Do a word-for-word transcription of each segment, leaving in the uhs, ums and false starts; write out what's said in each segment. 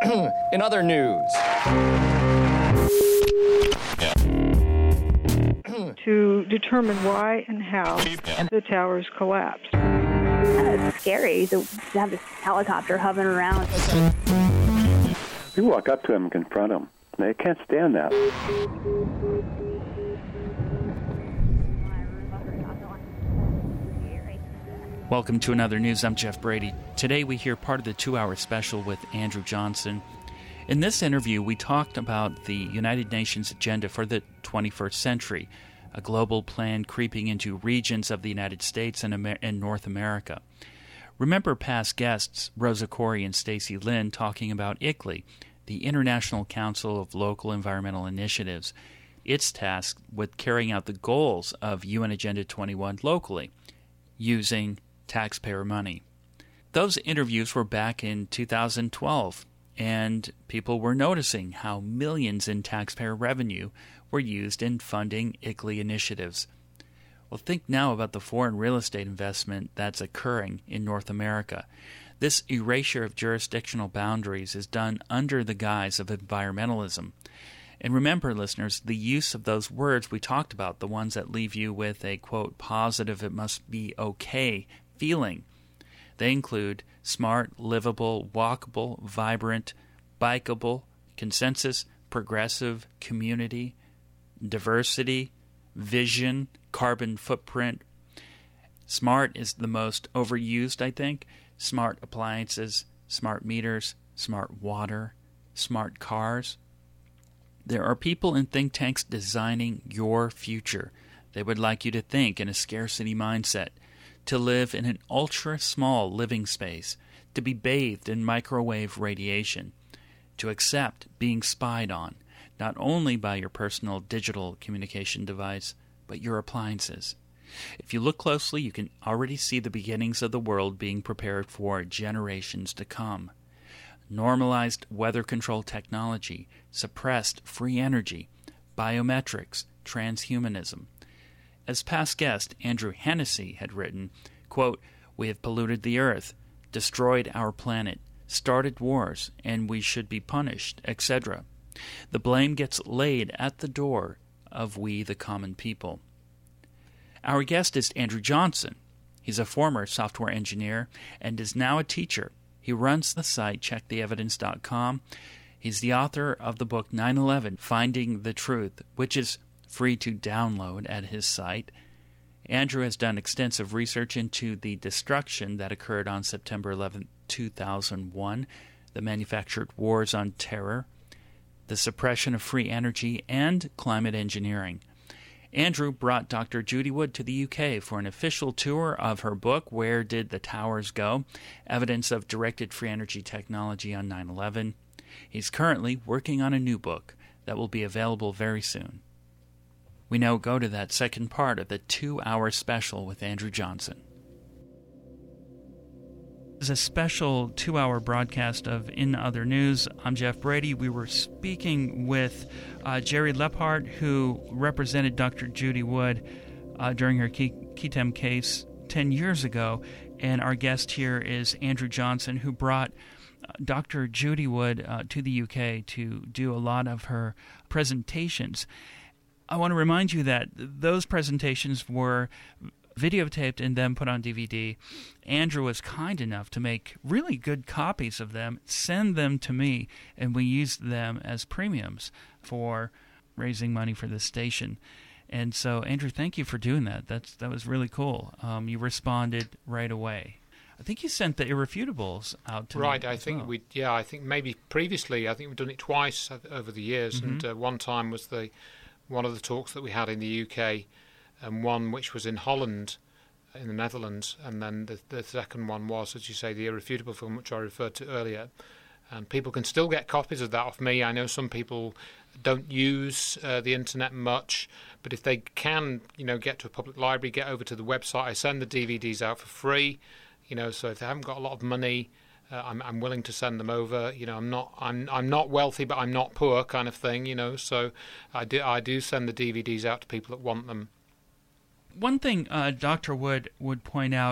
In other news. To determine why and how the towers collapsed. It's scary to have this helicopter hovering around. You walk up to them and confront them. They can't stand that. Welcome to Another News. I'm Jeff Brady. Today we hear part of the two-hour special with Andrew Johnson. In this interview, we talked about the United Nations agenda for the twenty-first century, a global plan creeping into regions of the United States and, Amer- and North America. Remember past guests, Rosa Corey and Stacy Lynn, talking about I C L I, the International Council of Local Environmental Initiatives. It's tasked with carrying out the goals of U N Agenda twenty-one locally, using taxpayer money. Those interviews were back in two thousand twelve, and people were noticing how millions in taxpayer revenue were used in funding I C L I initiatives. Well, think now about the foreign real estate investment that's occurring in North America. This erasure of jurisdictional boundaries is done under the guise of environmentalism. And remember, listeners, the use of those words we talked about, the ones that leave you with a, quote, positive, it must be okay feeling. They include smart, livable, walkable, vibrant, bikeable, consensus, progressive, community, diversity, vision, carbon footprint. Smart is the most overused, I think. Smart appliances, smart meters, smart water, smart cars. There are people in think tanks designing your future. They would like you to think in a scarcity mindset, to live in an ultra-small living space, to be bathed in microwave radiation, to accept being spied on, not only by your personal digital communication device, but your appliances. If you look closely, you can already see the beginnings of the world being prepared for generations to come. Normalized weather control technology, suppressed free energy, biometrics, transhumanism. As past guest Andrew Hennessy had written, quote, "We have polluted the earth, destroyed our planet, started wars, and we should be punished, et cetera. The blame gets laid at the door of we the common people." Our guest is Andrew Johnson. He's a former software engineer and is now a teacher. He runs the site check the evidence dot com. He's the author of the book nine eleven, Finding the Truth, which is free to download at his site. Andrew has done extensive research into the destruction that occurred on September eleventh, two thousand one, the manufactured wars on terror, the suppression of free energy, and climate engineering. Andrew brought Doctor Judy Wood to the U K for an official tour of her book, Where Did the Towers Go? Evidence of Directed Free Energy Technology on nine eleven. He's currently working on a new book that will be available very soon. We now go to that second part of the two-hour special with Andrew Johnson. This is a special two-hour broadcast of In Other News. I'm Jeff Brady. We were speaking with uh, Jerry Lephart, who represented Doctor Judy Wood uh, during her Ketem case ten years ago. And our guest here is Andrew Johnson, who brought uh, Doctor Judy Wood uh, to the U K to do a lot of her presentations. I want to remind you that those presentations were videotaped and then put on D V D. Andrew was kind enough to make really good copies of them, send them to me, and we used them as premiums for raising money for this station. And so, Andrew, thank you for doing that. That's that was really cool. Um, you responded right away. I think you sent the Irrefutables out to right. me. I as think well. we, yeah, I think maybe previously, I think we've done it twice over the years, Mm-hmm. and uh, one time was the one of the talks that we had in the U K, and one which was in Holland, in the Netherlands, and then the, the second one was, as you say, the Irrefutable film, which I referred to earlier. And people can still get copies of that off me. I know some people don't use uh, the internet much, but if they can, you know, get to a public library, get over to the website. I send the D V Ds out for free, you know. So if they haven't got a lot of money, uh, I'm, I'm willing to send them over. You know, I'm not, I'm, I'm not wealthy, but I'm not poor, kind of thing, you know. So I do, I do send the D V Ds out to people that want them. One thing uh, Doctor Wood would point out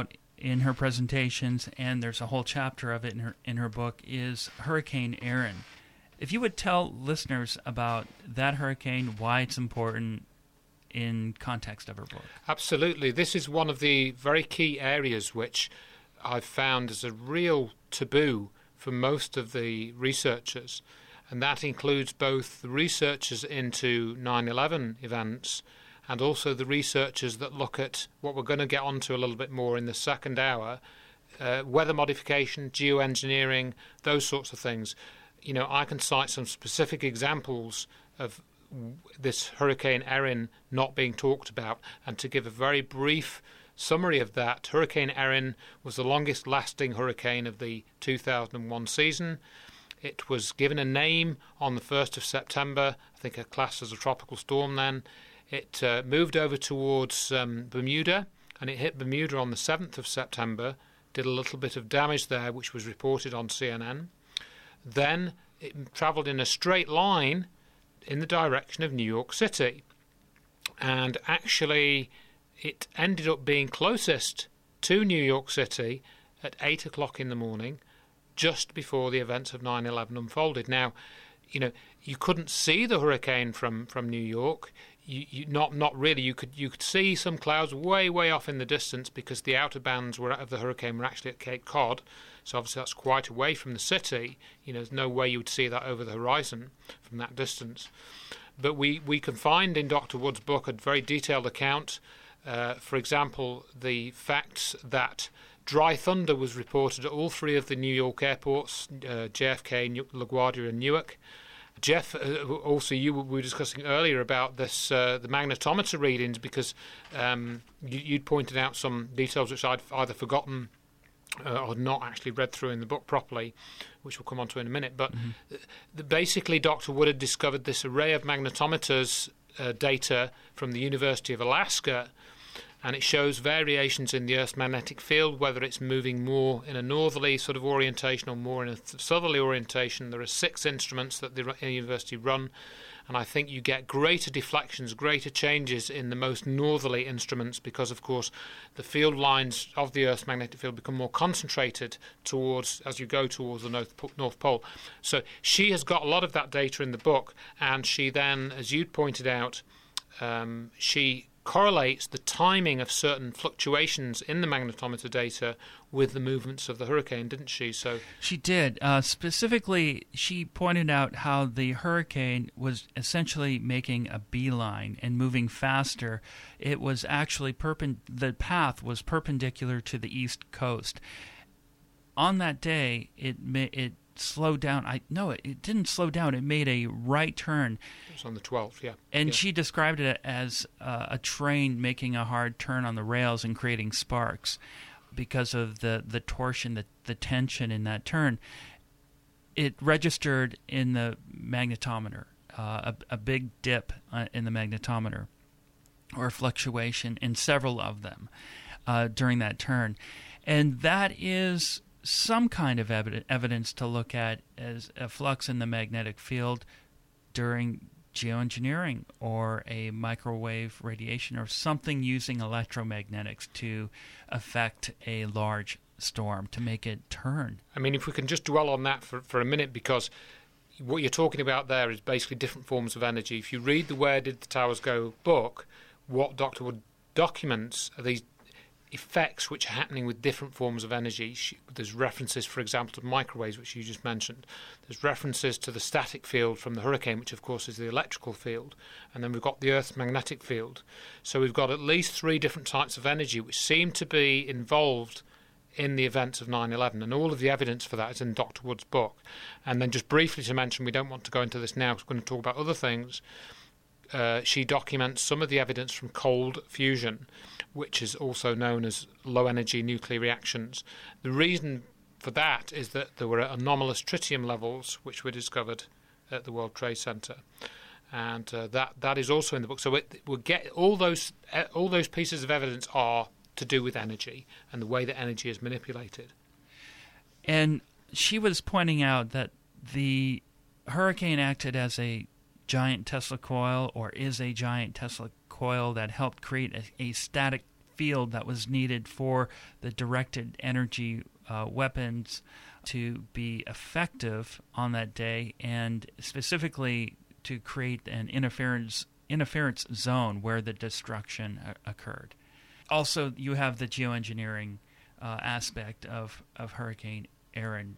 in her presentations, and there's a whole chapter of it in her in her book, is Hurricane Erin. If you would tell listeners about that hurricane, why it's important in context of her book. Absolutely. This is one of the very key areas which I've found as a real taboo for most of the researchers, and that includes both the researchers into nine eleven events and also the researchers that look at what we're going to get onto a little bit more in the second hour, uh, weather modification, geoengineering, those sorts of things. You know, I can cite some specific examples of this Hurricane Erin not being talked about, and to give a very brief summary of that, Hurricane Erin was the longest lasting hurricane of the two thousand one season. It was given a name on the first of September, I think a class as a tropical storm then. It uh, moved over towards um, Bermuda, and it hit Bermuda on the seventh of September, did a little bit of damage there, which was reported on C N N. Then it travelled in a straight line in the direction of New York City, and actually it ended up being closest to New York City at eight o'clock in the morning, just before the events of nine eleven unfolded. Now, you know, you couldn't see the hurricane from, from New York. You, you not not really. You could you could see some clouds way way off in the distance because the outer bands were of the hurricane were actually at Cape Cod, so obviously that's quite away from the city. You know, there's no way you would see that over the horizon from that distance. But we we can find in Doctor Wood's book a very detailed account. Uh, for example, the facts that dry thunder was reported at all three of the New York airports, uh, J F K, LaGuardia, and Newark. Jeff, uh, also you we were discussing earlier about this, uh, the magnetometer readings, because um, you, you'd pointed out some details which I'd either forgotten uh, or not actually read through in the book properly, which we'll come on to in a minute. But mm-hmm. the, basically, Doctor Wood had discovered this array of magnetometers uh, data from the University of Alaska, and it shows variations in the Earth's magnetic field, whether it's moving more in a northerly sort of orientation or more in a southerly orientation. There are six instruments that the university run, and I think you get greater deflections, greater changes in the most northerly instruments because, of course, the field lines of the Earth's magnetic field become more concentrated towards as you go towards the North, North Pole. So she has got a lot of that data in the book, and she then, as you pointed out, um, she correlates the timing of certain fluctuations in the magnetometer data with the movements of the hurricane, didn't she? So she did. Uh, specifically, she pointed out how the hurricane was essentially making a beeline and moving faster. It was actually perpend- the path was perpendicular to the east coast. On that day, it ma- it slowed down. I no, it, it didn't slow down. It made a right turn. It was on the twelfth, yeah. And yeah. she described it as uh, a train making a hard turn on the rails and creating sparks because of the, the torsion, the, the tension in that turn. It registered in the magnetometer, uh, a, a big dip uh, in the magnetometer, or fluctuation in several of them uh, during that turn. And that is some kind of evid- evidence to look at as a flux in the magnetic field during geoengineering or a microwave radiation or something using electromagnetics to affect a large storm to make it turn. I mean, if we can just dwell on that for, for a minute, because what you're talking about there is basically different forms of energy. If you read the Where Did the Towers Go book, what Doctor Wood documents are these effects which are happening with different forms of energy. There's references, for example, to microwaves, which you just mentioned. There's references to the static field from the hurricane, which of course is the electrical field. And then we've got the Earth's magnetic field. So we've got at least three different types of energy which seem to be involved in the events of nine eleven. And all of the evidence for that is in Doctor Wood's book. And then just briefly to mention, we don't want to go into this now because we're going to talk about other things. Uh, she documents some of the evidence from cold fusion, which is also known as low-energy nuclear reactions. The reason for that is that there were anomalous tritium levels which were discovered at the World Trade Center, and uh, that that is also in the book. So it will get all those uh, all those pieces of evidence are to do with energy and the way that energy is manipulated. And she was pointing out that the hurricane acted as a giant Tesla coil, or is a giant Tesla coil that helped create a, a static field that was needed for the directed energy uh, weapons to be effective on that day, and specifically to create an interference interference zone where the destruction uh, occurred. Also, you have the geoengineering uh, aspect of, of Hurricane Erin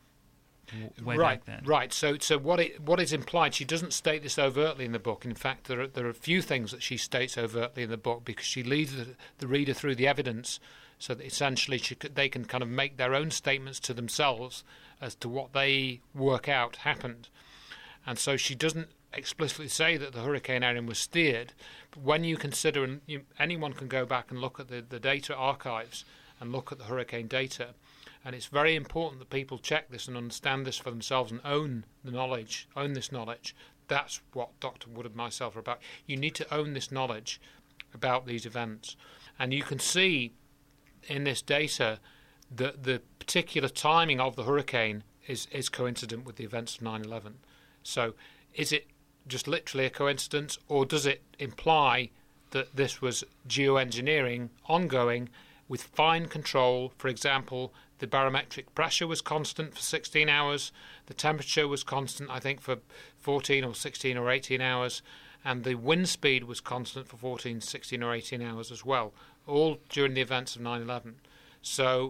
way right, back then. Right. So, so what it what is implied? She doesn't state this overtly in the book. In fact, there are, there are a few things that she states overtly in the book because she leads the, the reader through the evidence, so that essentially she could, they can kind of make their own statements to themselves as to what they work out happened. And so she doesn't explicitly say that the Hurricane Erin was steered, but when you consider, and you, anyone can go back and look at the, the data archives and look at the hurricane data, and it's very important that people check this and understand this for themselves and own the knowledge, own this knowledge. That's what Doctor Wood and myself are about. You need to own this knowledge about these events. And you can see in this data that the particular timing of the hurricane is, is coincident with the events of nine eleven. So is it just literally a coincidence, or does it imply that this was geoengineering ongoing with fine control? For example, the barometric pressure was constant for sixteen hours, the temperature was constant, I think, for fourteen or sixteen or eighteen hours, and the wind speed was constant for fourteen, sixteen or eighteen hours as well, all during the events of nine eleven. So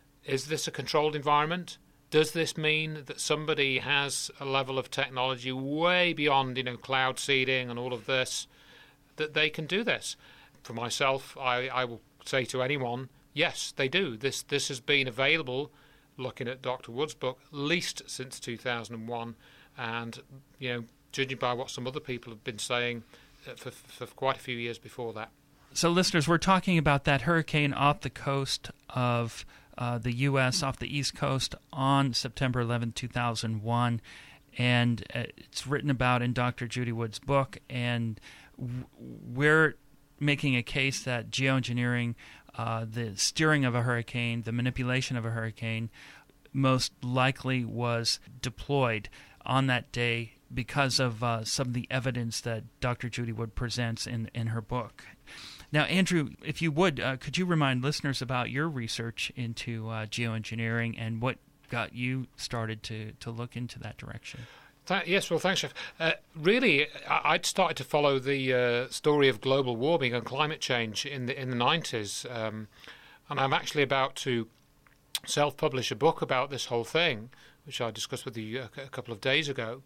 is this a controlled environment? Does this mean that somebody has a level of technology way beyond, you know, cloud seeding and all of this, that they can do this? For myself, I, I will say to anyone, yes, they do. This this has been available, looking at Doctor Wood's book, at least since two thousand one, and, you know, judging by what some other people have been saying for, for quite a few years before that. So, listeners, we're talking about that hurricane off the coast of uh, the U S, off the East Coast, on September eleventh, two thousand one, and uh, it's written about in Doctor Judy Wood's book, and w- we're making a case that geoengineering, uh, the steering of a hurricane, the manipulation of a hurricane, most likely was deployed on that day because of uh, some of the evidence that Doctor Judy Wood presents in, in her book. Now, Andrew, if you would, uh, could you remind listeners about your research into uh, geoengineering and what got you started to, to look into that direction? That, yes, well, thanks, Jeff. Uh, really, I, I'd started to follow the uh, story of global warming and climate change in the in the nineties, um, and I'm actually about to self-publish a book about this whole thing, which I discussed with you a, a couple of days ago.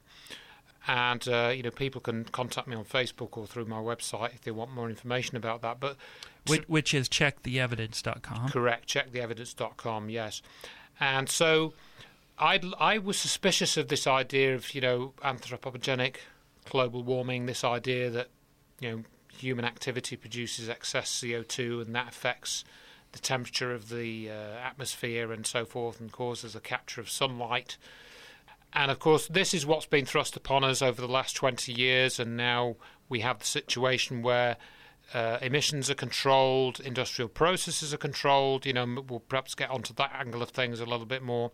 And uh, you know, people can contact me on Facebook or through my website if they want more information about that. But which, which is check the evidence dot com. Correct, check the evidence dot com. Yes, and so I I was suspicious of this idea of, you know, anthropogenic global warming. This idea that, you know, human activity produces excess C O two and that affects the temperature of the uh, atmosphere and so forth, and causes a capture of sunlight. And, of course, this is what's been thrust upon us over the last twenty years, and now we have the situation where uh, emissions are controlled, industrial processes are controlled. You know, we'll perhaps get onto that angle of things a little bit more.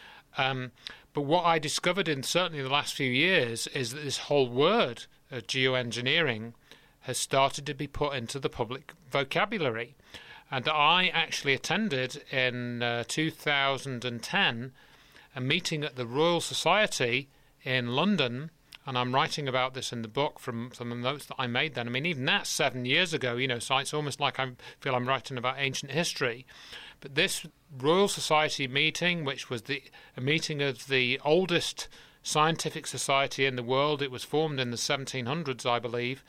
Um, but what I discovered in certainly the last few years is that this whole word of geoengineering has started to be put into the public vocabulary. And I actually attended in uh, two thousand ten a meeting at the Royal Society in London, and I'm writing about this in the book from some of the notes that I made then. I mean, even that's seven years ago, you know, so it's almost like I feel I'm writing about ancient history. But this Royal Society meeting, which was the a meeting of the oldest scientific society in the world, it was formed in the seventeen hundreds, I believe,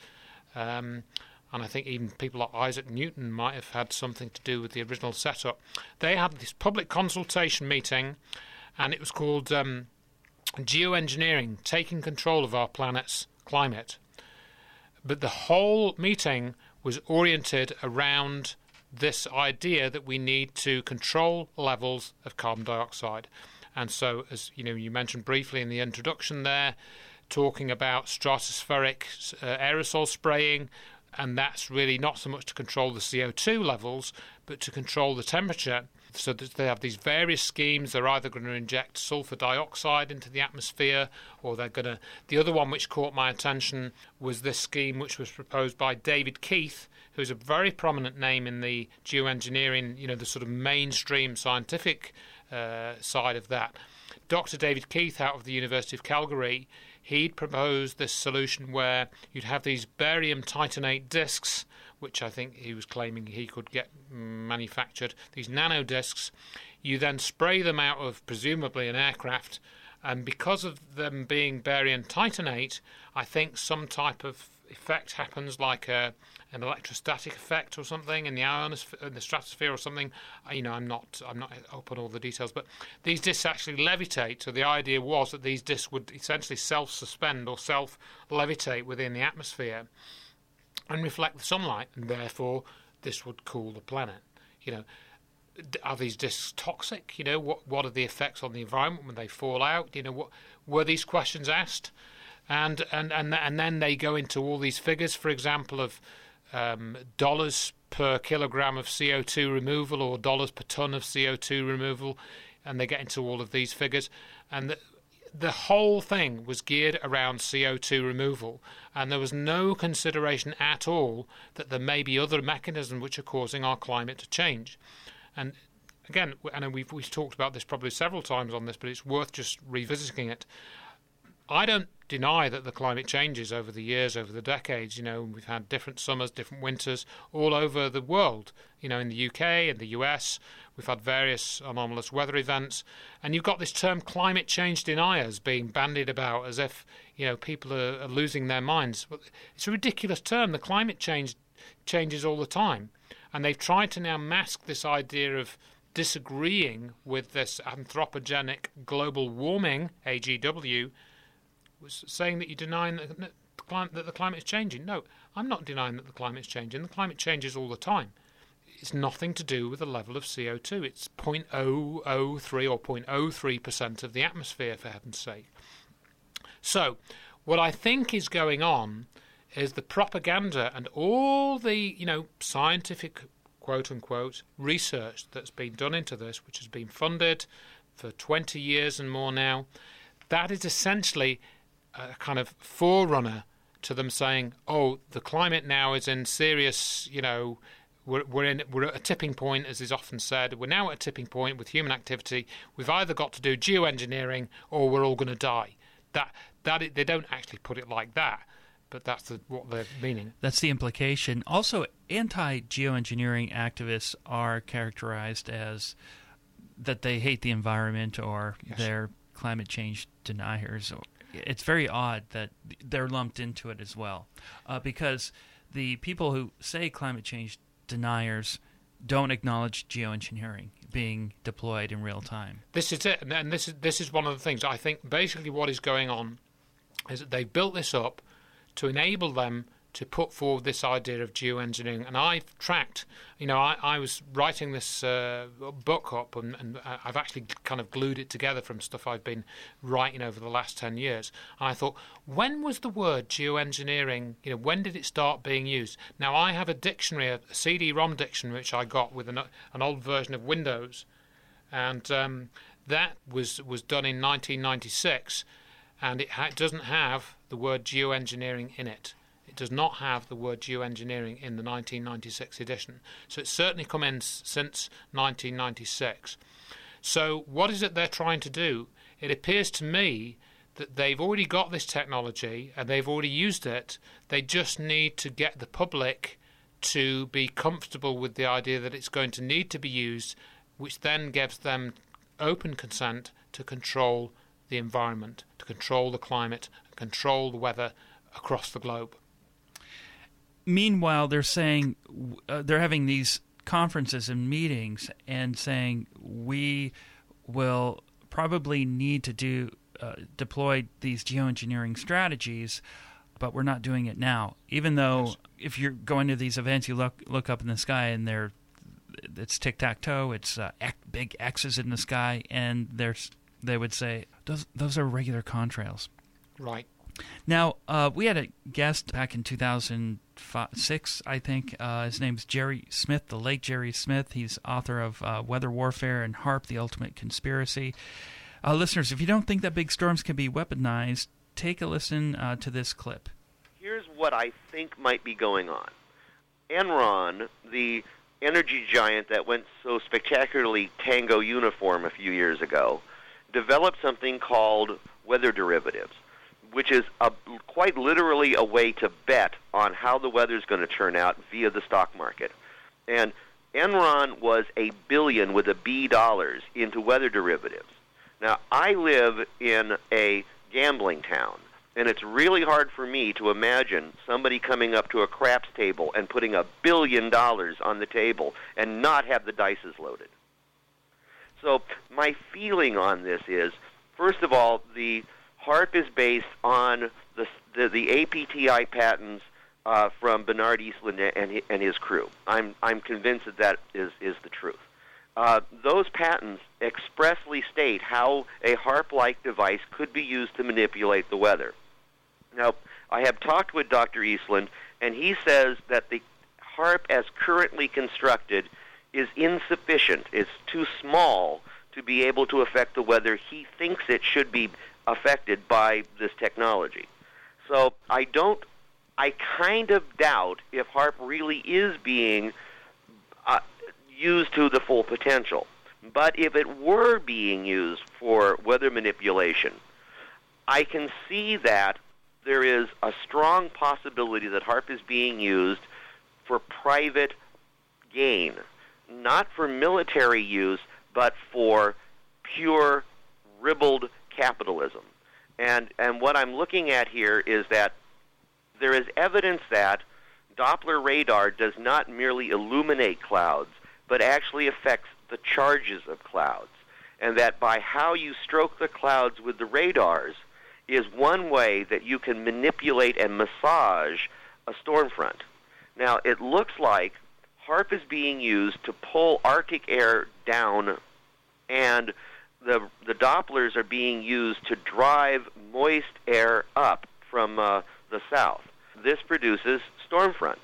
um, and I think even people like Isaac Newton might have had something to do with the original setup. They had this public consultation meeting, and it was called um, Geoengineering, Taking Control of Our Planet's Climate. But the whole meeting was oriented around this idea that we need to control levels of carbon dioxide. And so, as you know, you mentioned briefly in the introduction there, talking about stratospheric uh, aerosol spraying, and that's really not so much to control the C O two levels, but to control the temperature. So that they have these various schemes. They're either going to inject sulfur dioxide into the atmosphere, or they're going to... The other one which caught my attention was this scheme which was proposed by David Keith, who's a very prominent name in the geoengineering, you know, the sort of mainstream scientific uh, side of that. Doctor David Keith out of the University of Calgary, he'd proposed this solution where you'd have these barium titanate discs, which I think he was claiming he could get manufactured, these nano discs. You then spray them out of presumably an aircraft, and because of them being barium titanate, I think some type of effect happens, like a, an electrostatic effect or something in the ionosphere, in the stratosphere or something. You know, I'm not I'm not up on all the details, but these discs actually levitate. So the idea was that these discs would essentially self-suspend or self-levitate within the atmosphere and reflect the sunlight, and therefore this would cool the planet. You know, are these discs toxic? You know, what what are the effects on the environment when they fall out? You know, what were these questions asked? And and and and then they go into all these figures, for example, of um, dollars per kilogram of C O two removal or dollars per ton of C O two removal, and they get into all of these figures, and the, the whole thing was geared around C O two removal, and there was no consideration at all that there may be other mechanisms which are causing our climate to change. And again, I know we've we've talked about this probably several times on this, but it's worth just revisiting it. I don't deny that the climate changes over the years, over the decades. You know, we've had different summers, different winters all over the world. You know, in the U K and the U S, we've had various anomalous weather events. And you've got this term climate change deniers being bandied about as if, you know, people are, are losing their minds. But it's a ridiculous term. The climate change changes all the time. And they've tried to now mask this idea of disagreeing with this anthropogenic global warming, A G W, was saying that you're denying that the, climate, that the climate is changing. No, I'm not denying that the climate is changing. The climate changes all the time. It's nothing to do with the level of C O two. It's zero point zero zero three or zero point zero three percent of the atmosphere, for heaven's sake. So, what I think is going on is the propaganda and all the, you know, scientific, quote-unquote, research that's been done into this, which has been funded for twenty years and more now, that is essentially a kind of forerunner to them saying, oh, the climate now is in serious, you know, we're, we're, in, we're at a tipping point, as is often said. We're now at a tipping point with human activity. We've either got to do geoengineering or we're all going to die. That that it, they don't actually put it like that, but that's the, what they're meaning. That's the implication. Also, anti-geoengineering activists are characterized as that they hate the environment or yes. they're climate change deniers. It's very odd that they're lumped into it as well, uh, because the people who say climate change deniers don't acknowledge geoengineering being deployed in real time. This is it, and this is this is one of the things. I think basically what is going on is that they've built this up to enable them to put forward this idea of geoengineering. And I've tracked, you know, I, I was writing this uh, book up, and, and I've actually kind of glued it together from stuff I've been writing over the last ten years. And I thought, when was the word geoengineering, you know, when did it start being used? Now, I have a dictionary, a C D ROM dictionary, which I got with an, an old version of Windows. And um, that was, was done in nineteen ninety-six, and it ha- doesn't have the word geoengineering in it. It does not have the word geoengineering in the nineteen ninety-six edition. So it's certainly come in s- since nineteen ninety-six. So what is it they're trying to do? It appears to me that they've already got this technology and they've already used it. They just need to get the public to be comfortable with the idea that it's going to need to be used, which then gives them open consent to control the environment, to control the climate, control the weather across the globe. Meanwhile, they're saying uh, they're having these conferences and meetings and saying we will probably need to do uh, deploy these geoengineering strategies, but we're not doing it now. Even though yes. if you're going to these events, you look look up in the sky and they're it's tic-tac-toe, it's uh, big X's in the sky, and there's they would say those those are regular contrails. Right. Now, uh, we had a guest back in two thousand six, I think. Uh, his name's Jerry Smith, the late Jerry Smith. He's author of uh, Weather Warfare and HAARP, The Ultimate Conspiracy. Uh, listeners, if you don't think that big storms can be weaponized, take a listen uh, to this clip. Here's what I think might be going on. Enron, the energy giant that went so spectacularly tango uniform a few years ago, developed something called weather derivatives, which is a, quite literally a way to bet on how the weather's going to turn out via the stock market. And Enron was a billion with a B dollars into weather derivatives. Now, I live in a gambling town, and it's really hard for me to imagine somebody coming up to a craps table and putting a billion dollars on the table and not have the dices loaded. So my feeling on this is, first of all, the HAARP is based on the the, the A P T I patents uh, from Bernard Eastland and his, and his crew. I'm I'm convinced that that is is the truth. Uh, those patents expressly state how a HAARP-like device could be used to manipulate the weather. Now, I have talked with Doctor Eastland, and he says that the HAARP as currently constructed is insufficient. It's too small to be able to affect the weather he thinks it should be affected by this technology. So I don't, I kind of doubt if HAARP really is being uh, used to the full potential. But if it were being used for weather manipulation, I can see that there is a strong possibility that HAARP is being used for private gain, not for military use, but for pure ribald capitalism. And and what I'm looking at here is that there is evidence that Doppler radar does not merely illuminate clouds, but actually affects the charges of clouds. And that by how you stroke the clouds with the radars is one way that you can manipulate and massage a storm front. Now, it looks like HAARP is being used to pull Arctic air down, and the the Dopplers are being used to drive moist air up from uh, the south. This produces storm fronts.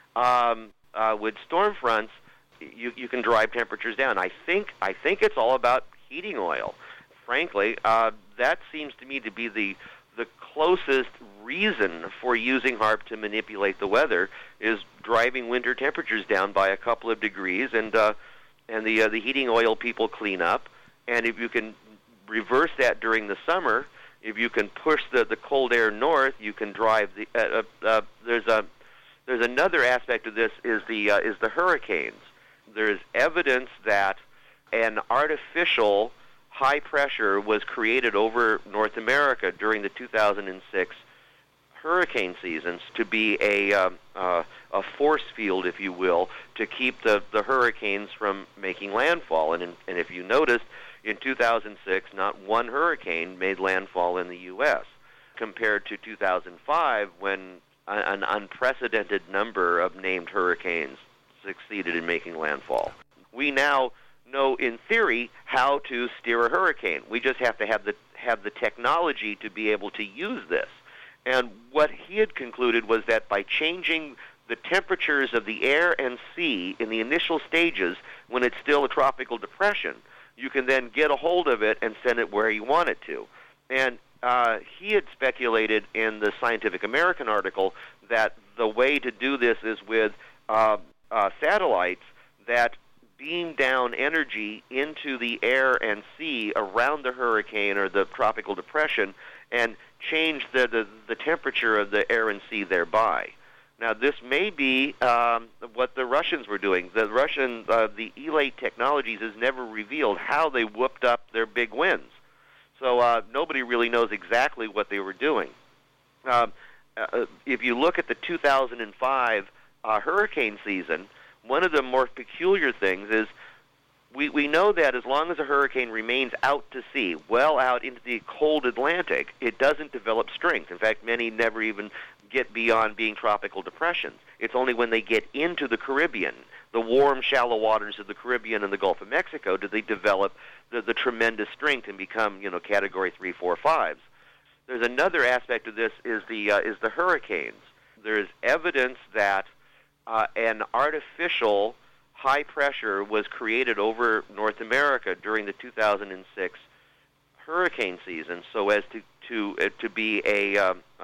Um, uh, with storm fronts, you you can drive temperatures down. I think I think it's all about heating oil. Frankly, uh, that seems to me to be the the closest reason for using HAARP to manipulate the weather is driving winter temperatures down by a couple of degrees, and uh, and the uh, the heating oil people clean up. And if you can reverse that during the summer, if you can push the, the cold air north, you can drive the. Uh, uh, uh, there's a there's another aspect of this is the uh, is the hurricanes. There's evidence that an artificial high pressure was created over North America during the two thousand six hurricane seasons to be a uh, uh, a force field, if you will, to keep the, the hurricanes from making landfall. And, in, and if you noticed, in two thousand six, not one hurricane made landfall in the U S, compared to two thousand five, when a, an unprecedented number of named hurricanes succeeded in making landfall. We now know, in theory, how to steer a hurricane. We just have to have the have the technology to be able to use this. And what he had concluded was that by changing the temperatures of the air and sea in the initial stages, when it's still a tropical depression, you can then get a hold of it and send it where you want it to. And uh, he had speculated in the Scientific American article that the way to do this is with uh, uh, satellites that beam down energy into the air and sea around the hurricane or the tropical depression and change the, the, the temperature of the air and sea thereby. Now, this may be um, what the Russians were doing. The Russian, uh, the Elate Technologies has never revealed how they whooped up their big winds. So uh, nobody really knows exactly what they were doing. Uh, uh, if you look at the two thousand five uh, hurricane season, one of the more peculiar things is we, we know that as long as a hurricane remains out to sea, well out into the cold Atlantic, it doesn't develop strength. In fact, many never even get beyond being tropical depressions. It's only when they get into the Caribbean, the warm, shallow waters of the Caribbean and the Gulf of Mexico, do they develop the, the tremendous strength and become, you know, category three, four, fives. There's another aspect of this is the uh, is the hurricanes. There's evidence that uh, an artificial high pressure was created over North America during the two thousand six hurricane season, so as to to uh, to be a um, uh,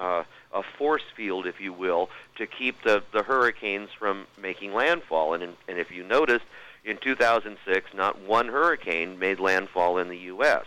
a force field, if you will, to keep the, the hurricanes from making landfall. And, in, and if you noticed, in two thousand six, not one hurricane made landfall in the U S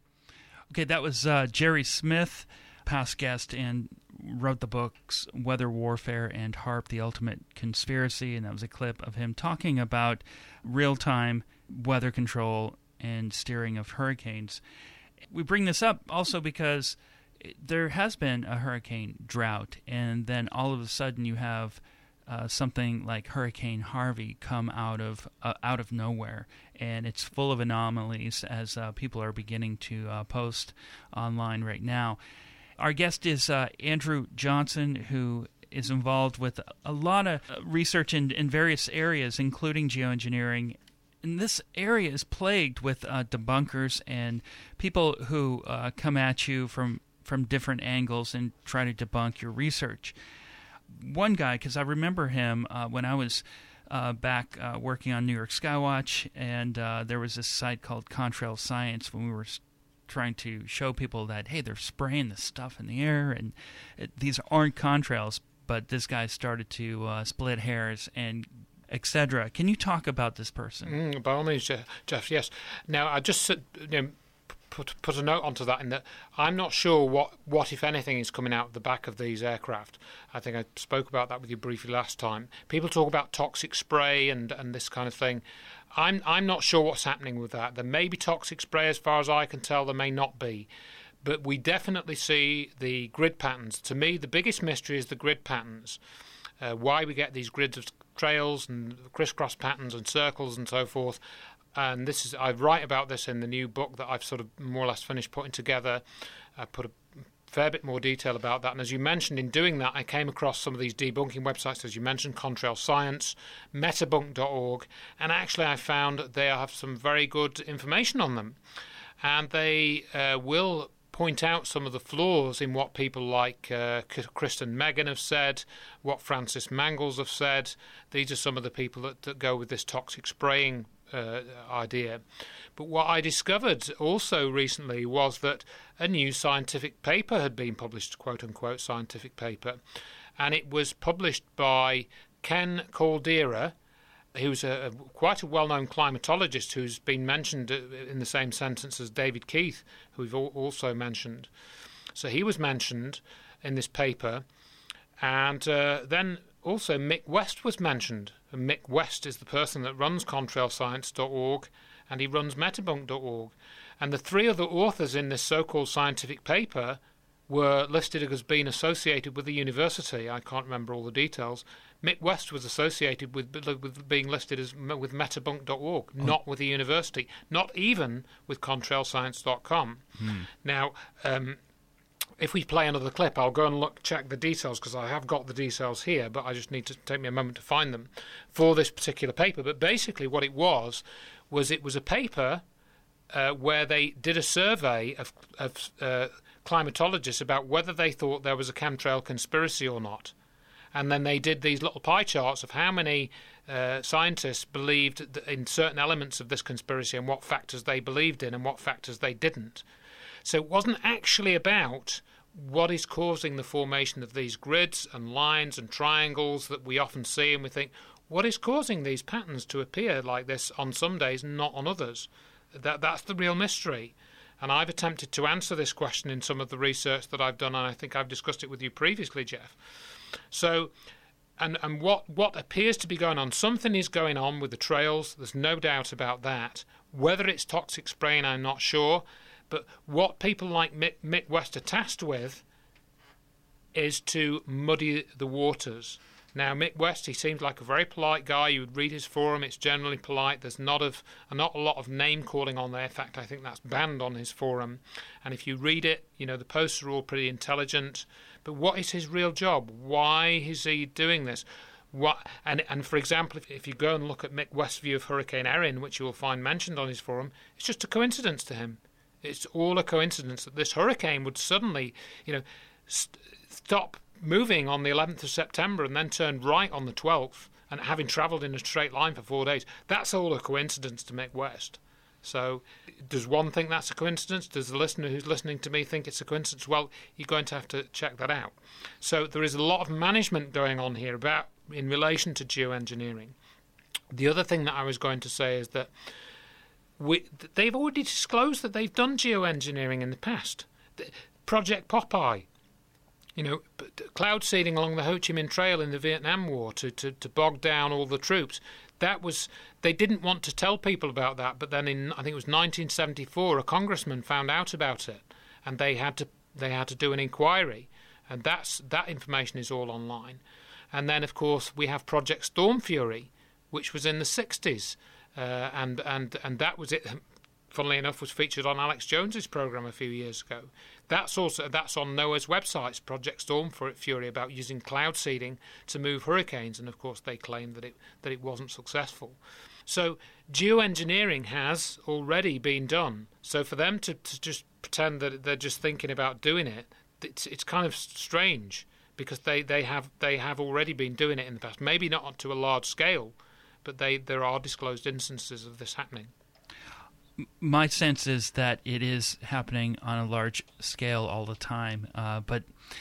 Okay, that was uh, Jerry Smith, past guest, and wrote the books Weather Warfare and HAARP, The Ultimate Conspiracy, and that was a clip of him talking about real-time weather control and steering of hurricanes. We bring this up also because there has been a hurricane drought, and then all of a sudden you have uh, something like Hurricane Harvey come out of uh, out of nowhere, and it's full of anomalies, as uh, people are beginning to uh, post online right now. Our guest is uh, Andrew Johnson, who is involved with a lot of research in, in various areas, including geoengineering. And this area is plagued with uh, debunkers and people who uh, come at you from, from different angles and try to debunk your research. One guy, because I remember him uh, when I was uh, back uh, working on New York Skywatch, and uh, there was this site called Contrail Science when we were trying to show people that, hey, they're spraying this stuff in the air, and it, these aren't contrails, but this guy started to uh, split hairs and et cetera. Can you talk about this person? Mm, by all means, Jeff, yes. Now, I just you know, put put a note onto that in that I'm not sure what, what, if anything, is coming out of the back of these aircraft. I think I spoke about that with you briefly last time. People talk about toxic spray and, and this kind of thing. I'm I'm not sure what's happening with that. There may be toxic spray, as far as I can tell. There may not be. But we definitely see the grid patterns. To me, the biggest mystery is the grid patterns. Uh, why we get these grids of trails and crisscross patterns and circles and so forth. And this is I write about this in the new book that I've sort of more or less finished putting together. I put a fair bit more detail about that. And as you mentioned, in doing that, I came across some of these debunking websites, as you mentioned, Contrail Science, metabunk dot org, and actually I found that they have some very good information on them. And they uh, will point out some of the flaws in what people like uh, Kristen Megan have said, what Francis Mangles have said. These are some of the people that, that go with this toxic spraying uh, idea. But what I discovered also recently was that a new scientific paper had been published, quote-unquote scientific paper, and it was published by Ken Caldera, who's a, a quite a well-known climatologist who's been mentioned in the same sentence as David Keith, who we've also mentioned. So he was mentioned in this paper, and uh, then also Mick West was mentioned. And Mick West is the person that runs contrail science dot org, and he runs metabunk dot org. And the three other authors in this so-called scientific paper were listed as being associated with the university. I can't remember all the details. Mick West was associated with, with being listed as with metabunk dot org, oh. not with the university, not even with contrail science dot com. Hmm. Now, um, if we play another clip, I'll go and look, check the details, because I have got the details here, but I just need to take me a moment to find them for this particular paper. But basically what it was, was it was a paper uh, where they did a survey of, of uh, climatologists about whether they thought there was a chemtrail conspiracy or not. And then they did these little pie charts of how many uh, scientists believed in certain elements of this conspiracy and what factors they believed in and what factors they didn't. So it wasn't actually about what is causing the formation of these grids and lines and triangles that we often see, and we think, what is causing these patterns to appear like this on some days and not on others? That That's the real mystery. And I've attempted to answer this question in some of the research that I've done, and I think I've discussed it with you previously, Jeff. So, and, and what, what appears to be going on, something is going on with the trails, there's no doubt about that. Whether it's toxic spraying, I'm not sure. But what people like Mick, Mick West are tasked with is to muddy the waters. Now, Mick West, he seems like a very polite guy. You would read his forum, it's generally polite. There's not of not a lot of name-calling on there. In fact, I think that's banned on his forum. And if you read it, you know, the posts are all pretty intelligent. But what is his real job? Why is he doing this? What, and, and for example, if, if you go and look at Mick West's view of Hurricane Erin, which you will find mentioned on his forum, it's just a coincidence to him. It's all a coincidence that this hurricane would suddenly, you know, st- stop moving on the eleventh of September and then turn right on the twelfth, and having travelled in a straight line for four days. That's all a coincidence to Mick West. So does one think that's a coincidence? Does the listener who's listening to me think it's a coincidence? Well, you're going to have to check that out. So there is a lot of management going on here about in relation to geoengineering. The other thing that I was going to say is that we, they've already disclosed that they've done geoengineering in the past. Project Popeye, you know, cloud seeding along the Ho Chi Minh Trail in the Vietnam War to, to, to bog down all the troops. That was, they didn't want to tell people about that, but then in, I think it was nineteen seventy-four, a congressman found out about it, and they had to they had to do an inquiry, and that's that information is all online. And then, of course, we have Project Storm Fury, which was in the sixties, uh, and and and that was it. Funnily enough, was featured on Alex Jones's program a few years ago. That's also that's on NOAA's websites, Project Storm Fury, about using cloud seeding to move hurricanes, and of course they claim that it that it wasn't successful. So geoengineering has already been done. So for them to, to just pretend that they're just thinking about doing it, it's it's kind of strange, because they, they have they have already been doing it in the past. Maybe not to a large scale, but they there are disclosed instances of this happening. My sense is that it is happening on a large scale all the time, uh, but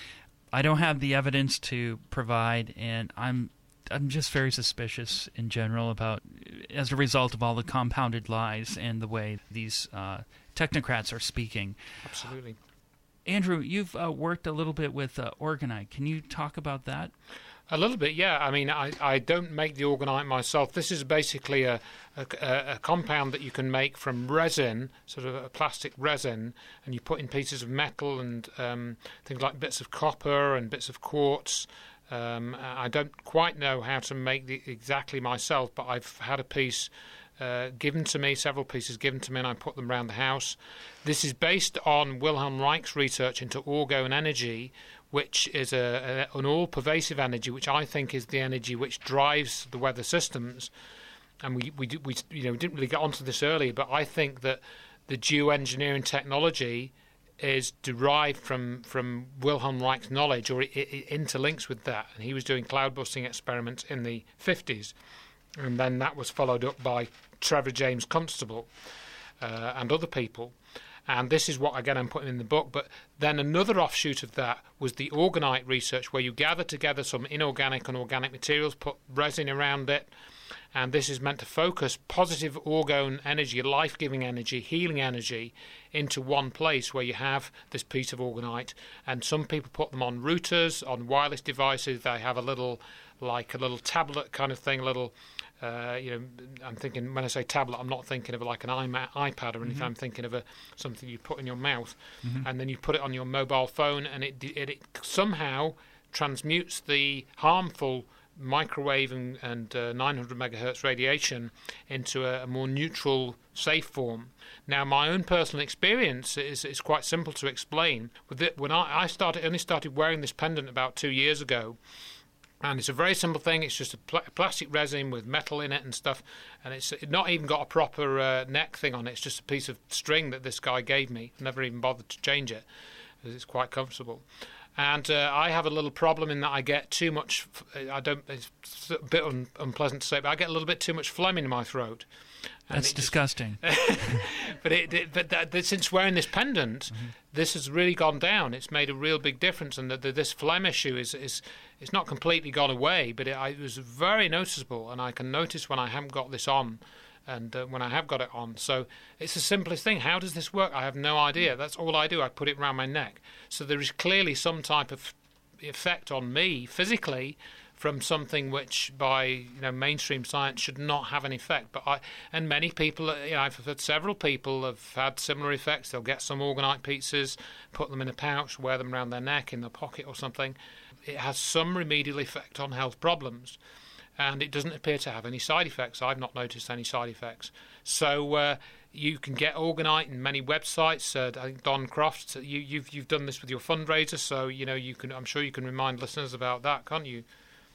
I don't have the evidence to provide, and I'm I'm just very suspicious in general about, as a result of all the compounded lies and the way these uh, technocrats are speaking. Absolutely. Andrew, you've uh, worked a little bit with uh, Orgonite. Can you talk about that? A little bit, yeah. I mean, I, I don't make the Orgonite myself. This is basically a, a, a compound that you can make from resin, sort of a plastic resin, and you put in pieces of metal and um, things like bits of copper and bits of quartz. Um, I don't quite know how to make the exactly myself, but I've had a piece uh, given to me, several pieces given to me, and I put them around the house. This is based on Wilhelm Reich's research into orgone energy, which is a, a, an all-pervasive energy, which I think is the energy which drives the weather systems. And we we, we you know we didn't really get onto this earlier, but I think that the geoengineering technology is derived from, from Wilhelm Reich's knowledge, or it, it interlinks with that. And he was doing cloud-busting experiments in the fifties, and then that was followed up by Trevor James Constable uh, and other people. And this is what, again, I'm putting in the book. But then another offshoot of that was the Orgonite research, where you gather together some inorganic and organic materials, put resin around it, and this is meant to focus positive orgone energy, life-giving energy, healing energy, into one place where you have this piece of Orgonite. And some people put them on routers, on wireless devices. They have a little, like a little tablet kind of thing, a little... Uh, you know, I'm thinking, when I say tablet, I'm not thinking of like an iMac, iPad or anything. Mm-hmm. I'm thinking of a something you put in your mouth, mm-hmm. and then you put it on your mobile phone, and it, it, it somehow transmutes the harmful microwave and, and uh, nine hundred megahertz radiation into a, a more neutral, safe form. Now, my own personal experience is, is quite simple to explain. With it, when I, I started, only started wearing this pendant about two years ago. And it's a very simple thing. It's just a pl- plastic resin with metal in it and stuff. And it's not even got a proper uh, neck thing on it. It's just a piece of string that this guy gave me. I never even bothered to change it, because it's quite comfortable. And uh, I have a little problem in that I get too much, I don't, it's a bit un- unpleasant to say, but I get a little bit too much phlegm in my throat. And That's disgusting. Just, but it, it, but that, that, since wearing this pendant, mm-hmm. this has really gone down. It's made a real big difference, and the, the, this phlegm issue is is it's not completely gone away, but it, I, it was very noticeable, and I can notice when I haven't got this on, and uh, when I have got it on. So it's the simplest thing. How does this work? I have no idea. That's all I do. I put it around my neck. So there is clearly some type of effect on me physically from something which, by you know mainstream science, should not have an effect. But I and many people, you know, I've heard several people have had similar effects. They'll get some Orgonite pizzas, put them in a pouch, wear them around their neck, in their pocket or something. It has some remedial effect on health problems, and it doesn't appear to have any side effects. I've not noticed any side effects. So uh, you can get Orgonite in many websites. Uh, I think Don Croft, you, you've you've done this with your fundraiser, so you know you can. I'm sure you can remind listeners about that, can't you?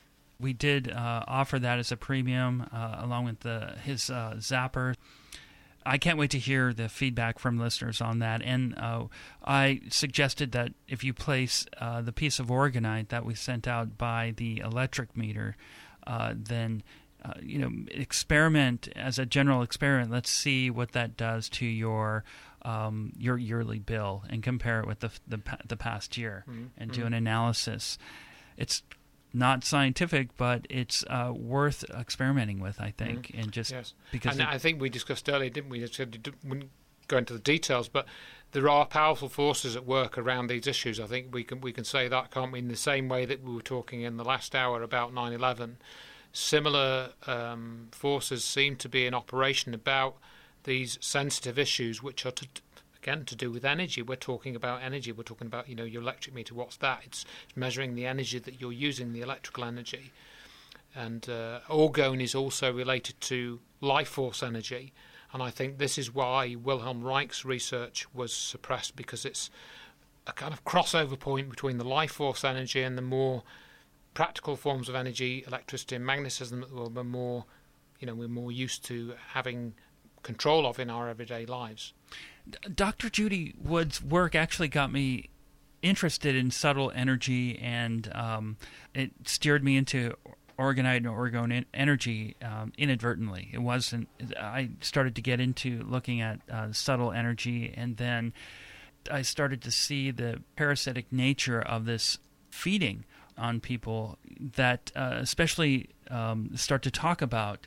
We did uh, offer that as a premium, uh, along with the, his uh, Zapper. I can't wait to hear the feedback from listeners on that. And uh, I suggested that if you place uh, the piece of Orgonite that we sent out by the electric meter, uh, then uh, you know, experiment as a general experiment. Let's see what that does to your um, your yearly bill and compare it with the the, the past year mm-hmm. and do an analysis. It's not scientific, but it's uh, worth experimenting with, I think, mm-hmm. and just yes. because. And it, I think we discussed earlier, didn't we? Said wouldn't go into the details, but there are powerful forces at work around these issues. I think we can we can say that, can't we? In the same way that we were talking in the last hour about nine eleven, similar um, forces seem to be in operation about these sensitive issues, which are to. Again, to do with energy. We're talking about energy. We're talking about, you know, your electric meter. What's that? It's measuring the energy that you're using, the electrical energy. And uh, orgone is also related to life force energy. And I think this is why Wilhelm Reich's research was suppressed, because it's a kind of crossover point between the life force energy and the more practical forms of energy, electricity and magnetism, that we're more, you know, we're more used to having control of in our everyday lives. Doctor Judy Wood's work actually got me interested in subtle energy, and um, it steered me into orgonite and orgone energy um, inadvertently. It wasn't. I started to get into looking at uh, subtle energy, and then I started to see the parasitic nature of this feeding on people that uh, especially um, start to talk about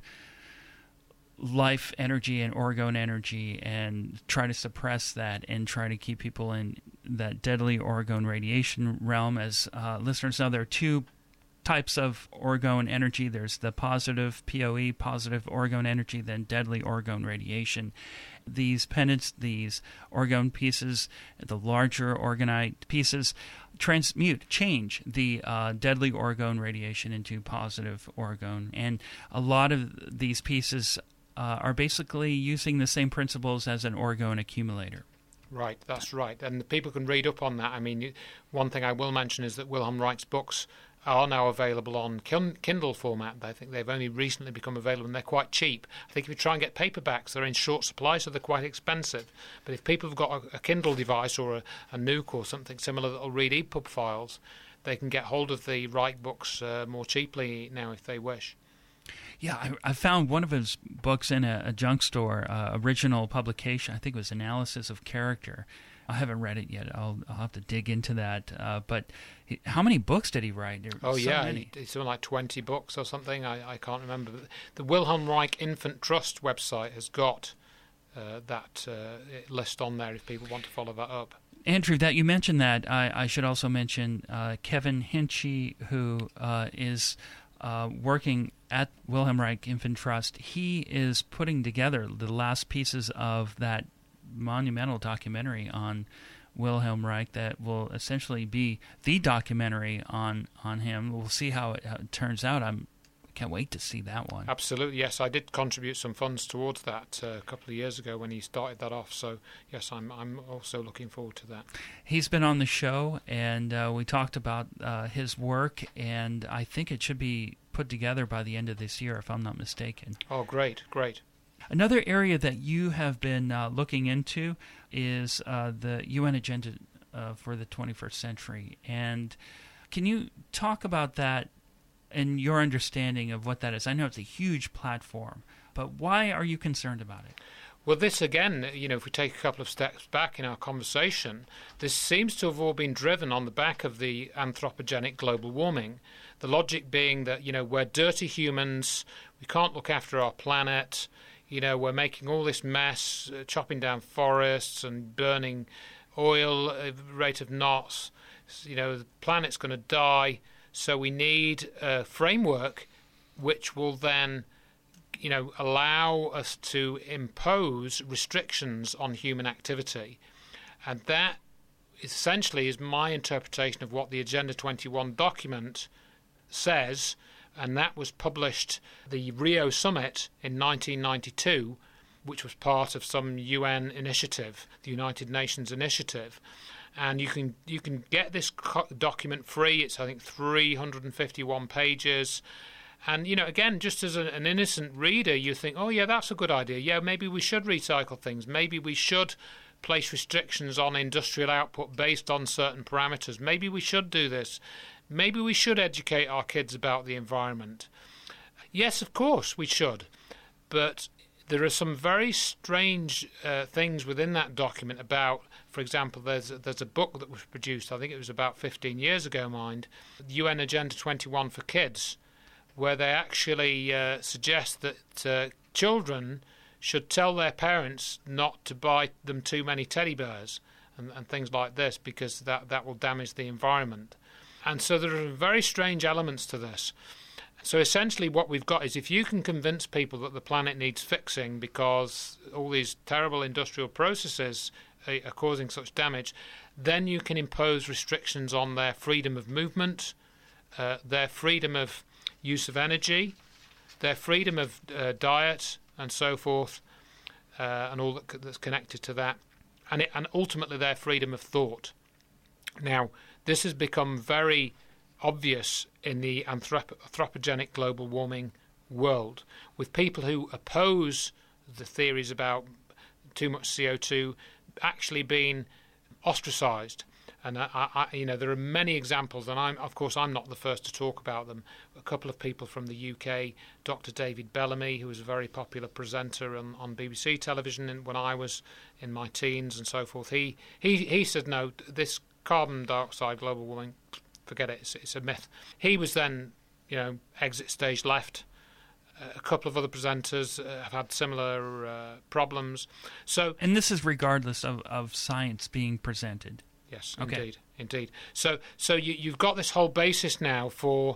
life energy and orgone energy and try to suppress that and try to keep people in that deadly orgone radiation realm. As uh, listeners know, there are two types of orgone energy. There's the positive P O E, positive orgone energy, then deadly orgone radiation. These pennants, these orgone pieces, the larger orgonite pieces, transmute, change the uh, deadly orgone radiation into positive orgone. And a lot of these pieces Uh, are basically using the same principles as an orgone accumulator. Right, that's right. And people can read up on that. I mean, one thing I will mention is that Wilhelm Reich's books are now available on Kindle format. I think they've only recently become available, and they're quite cheap. I think if you try and get paperbacks, they're in short supply, so they're quite expensive. But if people have got a, a Kindle device or a, a Nuke or something similar that will read E P U B files, they can get hold of the Reich books uh, more cheaply now if they wish. Yeah, I, I found one of his books in a, a junk store, uh, original publication. I think it was Analysis of Character. I haven't read it yet. I'll, I'll have to dig into that. Uh, but he, how many books did he write? There oh, so yeah. Many. It's something like twenty books or something. I, I can't remember. The Wilhelm Reich Infant Trust website has got uh, that uh, list on there if people want to follow that up. Andrew, that you mentioned that, I, I should also mention uh, Kevin Hinchy, who uh, is uh, working at Wilhelm Reich Infant Trust. He is putting together the last pieces of that monumental documentary on Wilhelm Reich that will essentially be the documentary on, on him. We'll see how it, how it turns out. I'm can't wait to see that one. Absolutely, yes. I did contribute some funds towards that uh, a couple of years ago when he started that off. So, yes, I'm I'm also looking forward to that. He's been on the show, and uh, we talked about uh, his work, and I think it should be put together by the end of this year, if I'm not mistaken. Oh, great, great. Another area that you have been uh, looking into is uh, the U N agenda uh, for the twenty-first century. And can you talk about that and your understanding of what that is? I know it's a huge platform, but why are you concerned about it? Well, this again, you know, if we take a couple of steps back in our conversation, this seems to have all been driven on the back of the anthropogenic global warming. The logic being that, you know, we're dirty humans, we can't look after our planet, you know, we're making all this mess, uh, chopping down forests and burning oil at a rate of knots. You know, the planet's going to die. So we need a framework which will then, you know, allow us to impose restrictions on human activity. And that essentially is my interpretation of what the Agenda twenty-one document says, and that was published at the Rio Summit in nineteen ninety-two, which was part of some U N initiative, the United Nations initiative. And you can you can get this co- document free. It's, I think, three hundred fifty-one pages. And, you know, again, just as a, an innocent reader, you think, oh, yeah, that's a good idea. Yeah, maybe we should recycle things. Maybe we should place restrictions on industrial output based on certain parameters. Maybe we should do this. Maybe we should educate our kids about the environment. Yes, of course we should. But there are some very strange uh, things within that document about, for example, there's there's a book that was produced, I think it was about fifteen years ago, mind, U N Agenda twenty-one for Kids, where they actually uh, suggest that uh, children should tell their parents not to buy them too many teddy bears and, and things like this, because that, that will damage the environment. And so there are very strange elements to this. So essentially what we've got is, if you can convince people that the planet needs fixing because all these terrible industrial processes are causing such damage, then you can impose restrictions on their freedom of movement, uh, their freedom of use of energy, their freedom of uh, diet and so forth, uh, and all that, that's connected to that, and, it, and ultimately their freedom of thought. Now, this has become very obvious in the anthrop- anthropogenic global warming world, with people who oppose the theories about too much C O two actually being ostracized. And I, I, you know, there are many examples, and I'm, of course, I'm not the first to talk about them. A couple of people from the U K, Doctor David Bellamy, who was a very popular presenter on, on B B C television when I was in my teens and so forth. He he he said, no, this carbon dioxide global warming, forget it, it's, it's a myth. He was then, you know, exit stage left. Uh, a couple of other presenters uh, have had similar uh, problems. So, and this is regardless of, of science being presented. Yes, okay. indeed, indeed. So, so you, you've got this whole basis now for,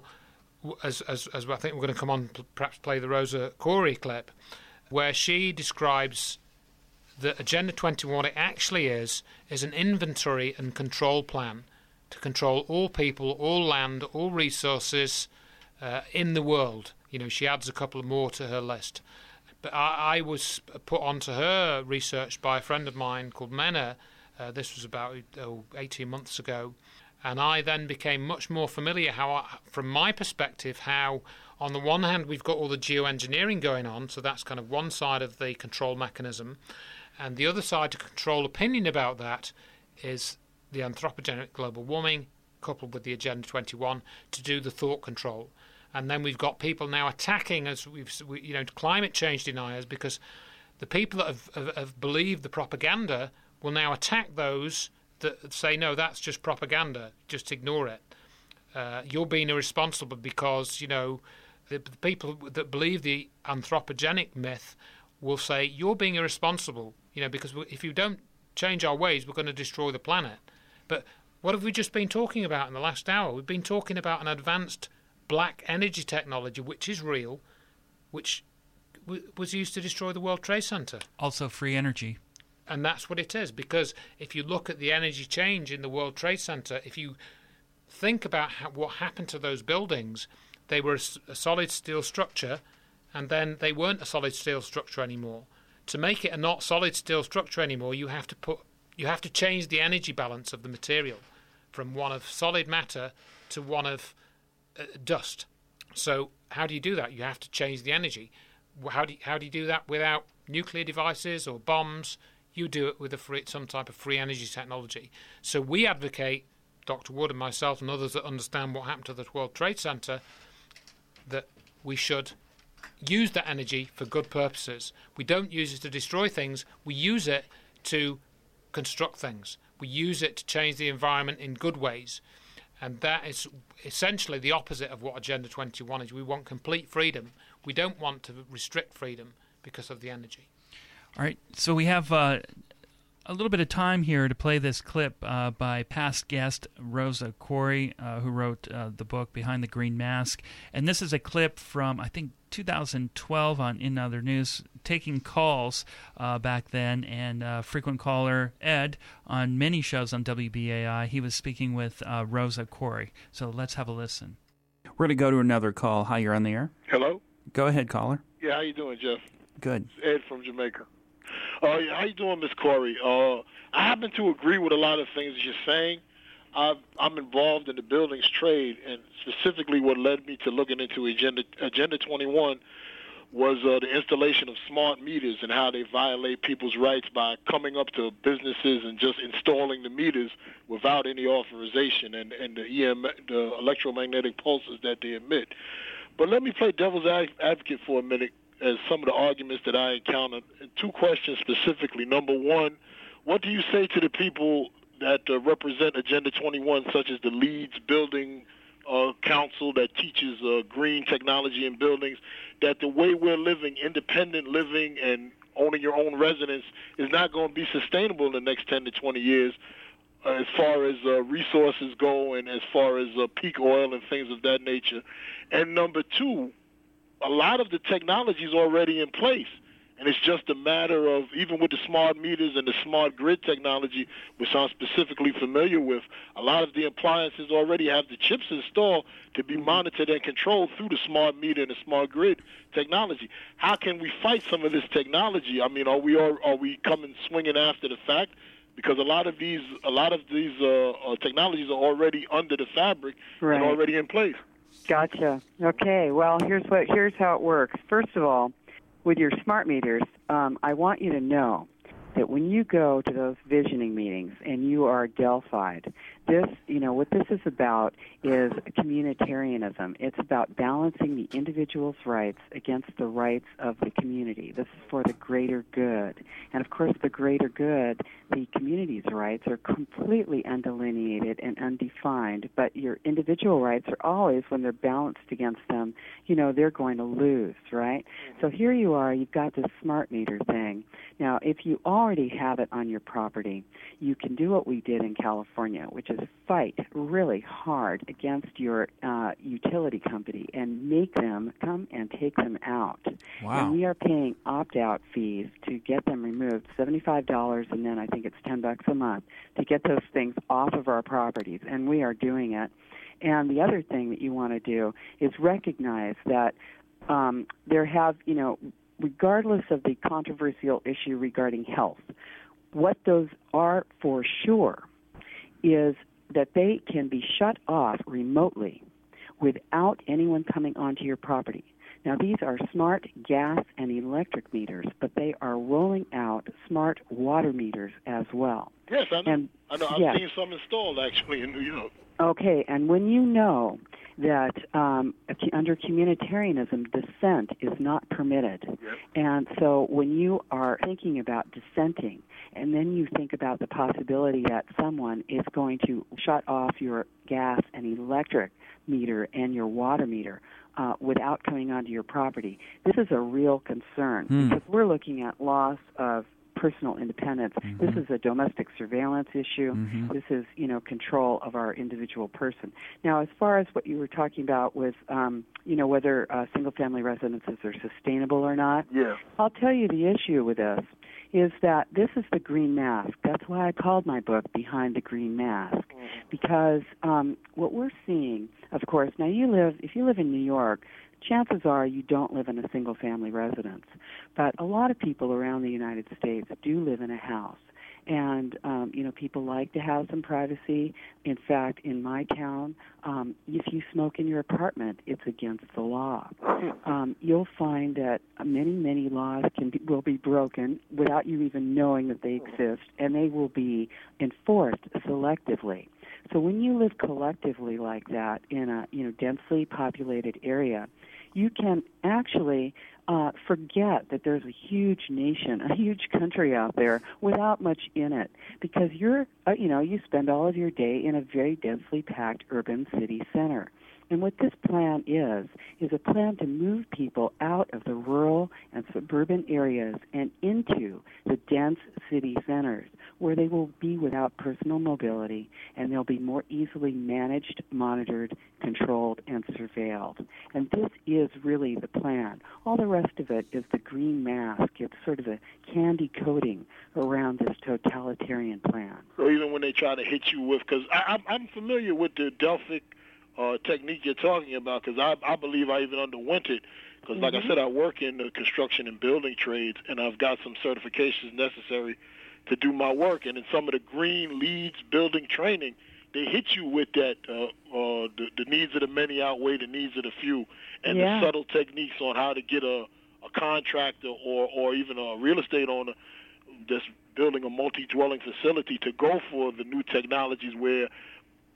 as as as I think we're going to come on, perhaps play the Rosa Koire clip, where she describes that Agenda twenty-one. What it actually is is an inventory and control plan to control all people, all land, all resources uh, in the world. You know, she adds a couple more to her list. But I, I was put onto her research by a friend of mine called Mena. Uh, this was about oh, eighteen months ago. And I then became much more familiar, how, I, from my perspective, how on the one hand we've got all the geoengineering going on, so that's kind of one side of the control mechanism. And the other side to control opinion about that is the anthropogenic global warming, coupled with the Agenda twenty-one, to do the thought control. And then we've got people now attacking, as we've, we, you know, climate change deniers, because the people that have, have, have believed the propaganda will now attack those that say, no, that's just propaganda, just ignore it. Uh, you're being irresponsible because, you know, the, the people that believe the anthropogenic myth will say, you're being irresponsible, you know, because if you don't change our ways, we're going to destroy the planet. But what have we just been talking about in the last hour? We've been talking about an advanced black energy technology, which is real, which w- was used to destroy the World Trade Center. Also free energy. And that's what it is, because if you look at the energy change in the World Trade Center, if you think about how, what happened to those buildings, they were a, a solid steel structure, and then they weren't a solid steel structure anymore. To make it a not solid steel structure anymore, you have to put you have to change the energy balance of the material from one of solid matter to one of uh, dust. So how do you do that? You have to change the energy. How do you, how do you do that without nuclear devices or bombs? You do it with a free, some type of free energy technology. So we advocate, Doctor Wood and myself and others that understand what happened to the World Trade Center, that we should use that energy for good purposes. We don't use it to destroy things. We use it to construct things. We use it to change the environment in good ways. And that is essentially the opposite of what Agenda twenty-one is. We want complete freedom. We don't want to restrict freedom because of the energy. All right, so we have uh, a little bit of time here to play this clip uh, by past guest Rosa Koire, uh, who wrote uh, the book Behind the Green Mask. And this is a clip from, I think, two thousand twelve on In Other News, taking calls uh, back then, and uh, frequent caller Ed on many shows on W B A I. He was speaking with uh, Rosa Koire. So let's have a listen. We're going to go to another call. Hi, you're on the air. Hello? Go ahead, caller. Yeah, how you doing, Jeff? Good. Ed from Jamaica. Uh, yeah, how you doing, Miss Koire? Uh, I happen to agree with a lot of things you're saying. I've, I'm involved in the buildings trade, and specifically what led me to looking into Agenda, Agenda twenty-one was uh, the installation of smart meters and how they violate people's rights by coming up to businesses and just installing the meters without any authorization and, and the, E M, the electromagnetic pulses that they emit. But let me play devil's advocate for a minute as some of the arguments that I encountered. Two questions specifically. Number one, what do you say to the people that uh, represent Agenda twenty-one, such as the Leeds Building uh, Council that teaches uh, green technology in buildings, that the way we're living, independent living and owning your own residence, is not going to be sustainable in the next ten to twenty years uh, as far as uh, resources go and as far as uh, peak oil and things of that nature? And number two, a lot of the technology is already in place. And it's just a matter of, even with the smart meters and the smart grid technology, which I'm specifically familiar with, a lot of the appliances already have the chips installed to be monitored and controlled through the smart meter and the smart grid technology. How can we fight some of this technology? I mean, are we are, are we coming swinging after the fact? Because a lot of these a lot of these uh, uh, technologies are already under the fabric right. and already in place. Gotcha. Okay. Well, here's what here's how it works. First of all, with your smart meters, um, I want you to know that when you go to those visioning meetings and you are Delphied, this, you know, what this is about is communitarianism. It's about balancing the individual's rights against the rights of the community. This is for the greater good. And, of course, the greater good, the community's rights are completely undelineated and undefined, but your individual rights are always, when they're balanced against them, you know, they're going to lose, right? So here you are, you've got this smart meter thing. Now, if you already have it on your property, you can do what we did in California, which is fight really hard against your uh, utility company and make them come and take them out. Wow. And we are paying opt-out fees to get them removed, seventy-five dollars, and then I think it's ten bucks a month to get those things off of our properties, and we are doing it. And the other thing that you want to do is recognize that um, there have, you know, regardless of the controversial issue regarding health, what those are for sure is that they can be shut off remotely without anyone coming onto your property. Now, these are smart gas and electric meters, but they are rolling out smart water meters as well. Yes, I know. And, I know. I've yes. seen some installed, actually, in New York. Okay, and when you know that um, under communitarianism, dissent is not permitted. Yep. And so when you are thinking about dissenting, and then you think about the possibility that someone is going to shut off your gas and electric meter and your water meter uh, without coming onto your property, this is a real concern Hmm. because we're looking at loss of personal independence. Mm-hmm. This is a domestic surveillance issue. Mm-hmm. This is, you know, control of our individual person. Now, as far as what you were talking about with, um, you know, whether uh, single-family residences are sustainable or not, Yeah. I'll tell you the issue with this is that this is the green mask. That's why I called my book Behind the Green Mask, because um, what we're seeing, of course, now you live, if you live in New York, chances are you don't live in a single-family residence. But a lot of people around the United States do live in a house. And, um, you know, people like to have some privacy. In fact, in my town, um, if you smoke in your apartment, it's against the law. Um, you'll find that many, many laws can be, will be broken without you even knowing that they exist, and they will be enforced selectively. So when you live collectively like that in a, you know, densely populated area, you can actually uh, forget that there's a huge nation, a huge country out there without much in it, because you're, uh, you know, you spend all of your day in a very densely packed urban city center. And what this plan is, is a plan to move people out of the rural and suburban areas and into the dense city centers, where they will be without personal mobility, and they'll be more easily managed, monitored, controlled, and surveilled. And this is really the plan. All the rest of it is the green mask. It's sort of a candy coating around this totalitarian plan. So even when they try to hit you with, because I'm, I'm familiar with the Delphic uh, technique you're talking about, because I, I believe I even underwent it, because like Mm-hmm. I said, I work in the construction and building trades, and I've got some certifications necessary to do my work. And in some of the green Leeds building training, they hit you with that uh, uh, the, the needs of the many outweigh the needs of the few, and Yeah. the subtle techniques on how to get a, a contractor or, or even a real estate owner that's building a multi-dwelling facility to go for the new technologies where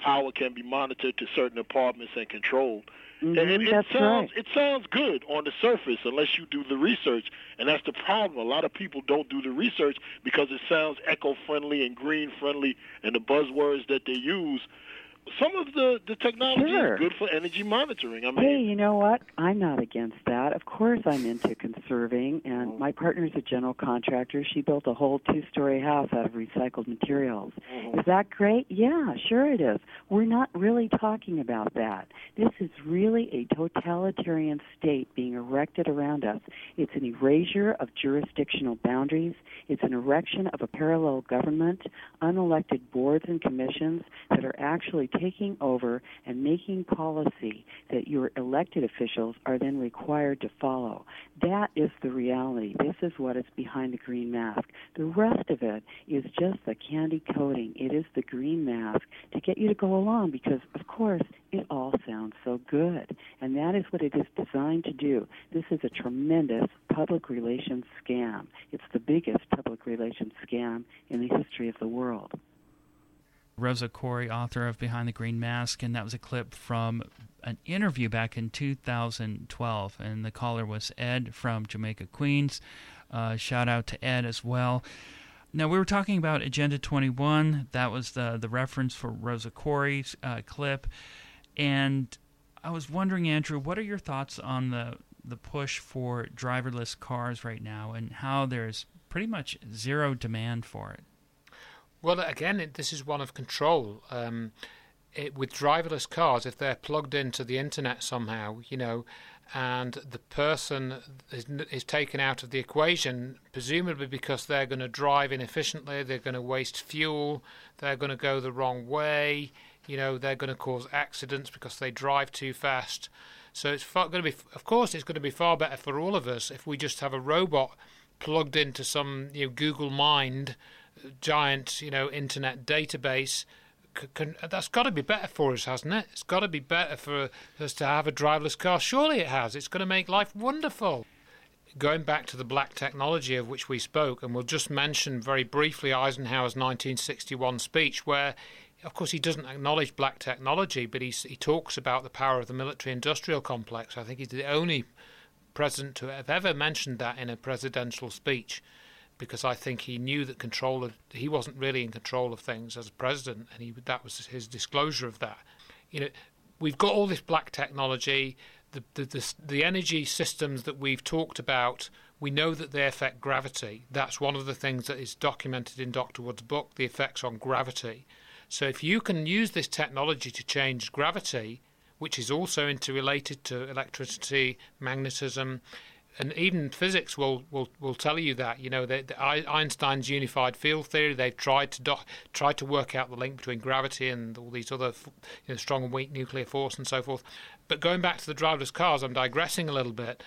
power can be monitored to certain apartments and controlled. Mm-hmm, and it, it that's sounds right. it sounds good on the surface unless you do the research, and that's the problem. A lot of people don't do the research because it sounds eco-friendly and green-friendly, and the buzzwords that they use. Some of the, the technology Sure. is good for energy monitoring. I mean, Hey, you know what? I'm not against that. Of course I'm into conserving, and my partner's a general contractor. She built a whole two-story house out of recycled materials. Mhm. Is that great? Yeah, sure it is. We're not really talking about that. This is really a totalitarian state being erected around us. It's an erasure of jurisdictional boundaries. It's an erection of a parallel government, unelected boards and commissions that are actually taking over and making policy that your elected officials are then required to follow. That is the reality. This is what is behind the green mask. The rest of it is just the candy coating. It is the green mask to get you to go along because, of course, it all sounds so good. And that is what it is designed to do. This is a tremendous public relations scam. It's the biggest public relations scam in the history of the world. Rosa Koire, author of Behind the Green Mask, and that was a clip from an interview back in two thousand twelve, and the caller was Ed from Jamaica, Queens. Uh, shout out to Ed as well. Now, we were talking about Agenda twenty-one. That was the, the reference for Rosa Koire's uh, clip, and I was wondering, Andrew, what are your thoughts on the, the push for driverless cars right now and how there's pretty much zero demand for it? Well, again, it, this is one of control. Um, it, with driverless cars, if they're plugged into the internet somehow, you know, and the person is, is taken out of the equation, presumably because they're going to drive inefficiently, they're going to waste fuel, they're going to go the wrong way, you know, they're going to cause accidents because they drive too fast. So it's far, going to be, of course, it's going to be far better for all of us if we just have a robot plugged into some, you know, Google Mind giant, you know, internet database. C- can, that's got to be better for us, hasn't it? It's got to be better for us to have a driverless car. Surely it has. It's going to make life wonderful. Going back to the black technology of which we spoke, and we'll just mention very briefly Eisenhower's nineteen sixty-one speech, where, of course, he doesn't acknowledge black technology, but he, he talks about the power of the military-industrial complex. I think he's the only president to have ever mentioned that in a presidential speech, because I think he knew that control of, he wasn't really in control of things as a president, and he, that was his disclosure of that. You know, we've got all this black technology, the, the the the energy systems that we've talked about. We know that they affect gravity. That's one of the things that is documented in Doctor Wood's book, the effects on gravity. So if you can use this technology to change gravity, which is also interrelated to electricity, magnetism, and even physics will, will, will tell you that. You know, the, the Einstein's unified field theory, they've tried to do, tried to work out the link between gravity and all these other, you know, strong and weak nuclear force and so forth. But going back to the driverless cars, I'm digressing a little bit.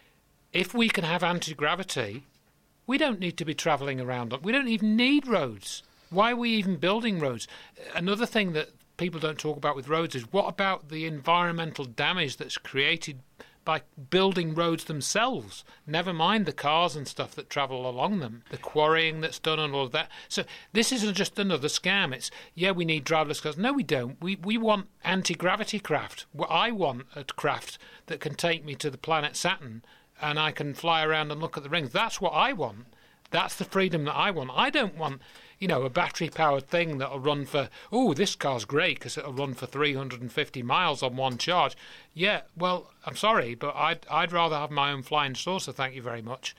If we can have anti-gravity, we don't need to be travelling around. We don't even need roads. Why are we even building roads? Another thing that people don't talk about with roads is what about the environmental damage that's created by building roads themselves, never mind the cars and stuff that travel along them, the quarrying that's done and all of that. So this isn't just another scam. It's, yeah, we need driverless cars. No, we don't. We we want anti-gravity craft. Well, I want a craft that can take me to the planet Saturn and I can fly around and look at the rings. That's what I want. That's the freedom that I want. I don't want, you know, a battery-powered thing that'll run for, oh, this car's great because it'll run for three hundred fifty miles on one charge. Yeah, well, I'm sorry, but I'd, I'd rather have my own flying saucer, thank you very much.